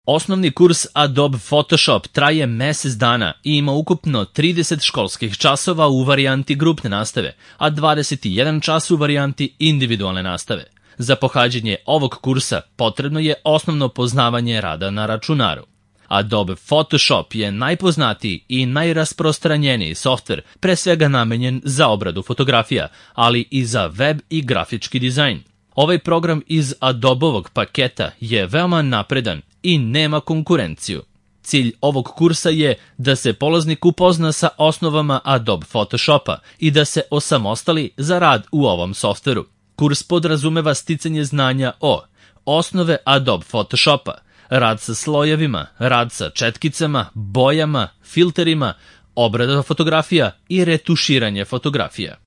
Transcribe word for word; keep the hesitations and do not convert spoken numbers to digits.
Osnovni kurs Adobe Photoshop traje mesec dana i ima ukupno trideset školskih časova u varijanti grupne nastave, a dvadeset jedan čas u varijanti individualne nastave. Za pohađanje ovog kursa potrebno je osnovno poznavanje rada na računaru. Adobe Photoshop je najpoznatiji i najrasprostranjeniji softver, pre svega namenjen za obradu fotografija, ali i za web i grafički dizajn. Ovaj program iz Adobovog paketa je veoma napredan i nema konkurenciju. Cilj ovog kursa je da se polaznik upozna sa osnovama Adobe Photoshopa i da se osamostali za rad u ovom softveru. Kurs podrazumeva sticanje znanja o osnove Adobe Photoshopa, rad sa slojevima, rad sa četkicama, bojama, filterima, obrada fotografija i retuširanje fotografija.